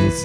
разницы.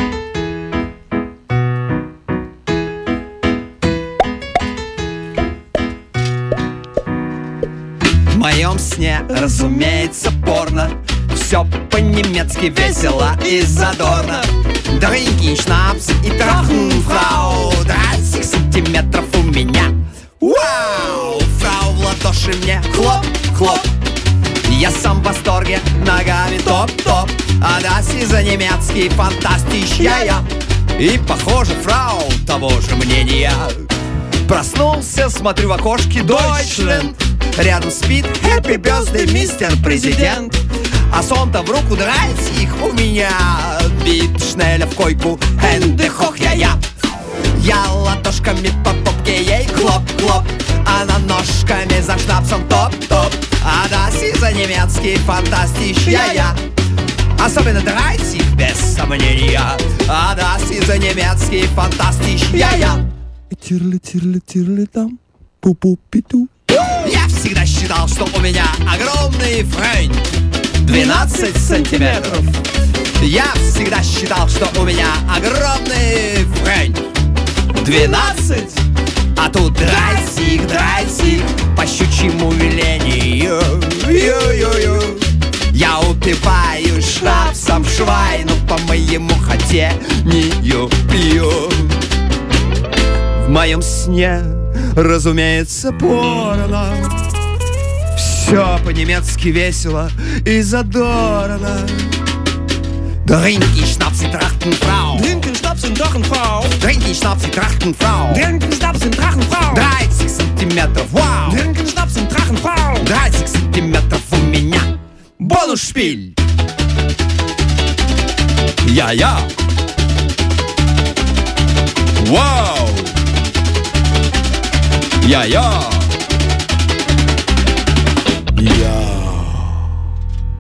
В моем сне, разумеется, порно. Все по-немецки весело и задорно. Дринки, шнапс и трахенфрау. 30 сантиметров у меня. Вау! Фрау в ладоши мне хлоп, хлоп. Я сам в восторге, ногами топ-топ. А das за немецкий фантастич я. И похоже, фрау того же мнения. Проснулся, смотрю в окошке Deutschland. Рядом спит Happy Birthday, мистер президент. А сон-то в руку драть их у меня. Бит шнеля в койку, Hände hoch, я. Я ладошками по попке ей клоп-клоп. Она ножками за шнапсом топ-топ. А das за немецкий фантастич я. Особенно драть их без сомнения. А das за немецкий фантастич я. Тирли-тирли-тирли там, пу-пу-пи-ту. Я всегда считал, что у меня огромный фрейн 12 сантиметров. Я всегда считал, что у меня огромный фрейн 12. А тут драйтик по щучьему велению. Я упиваю шнапсом швайну, по моему хотению пью. В моем сне, разумеется, порно. Все по-немецки весело и задорно. Дринки, шнапс и трахтенфрау. Drinken, Schnapsen, Drachenfrau. Дринки, шнапс и трахтенфрау. Drinken, Schnapsen, Drachenfrau. 30 сантиметров, вау. Drinken, Schnapsen, Drachenfrau. 30 сантиметров у меня. Бонус-шпиль. Я. Вау. Я.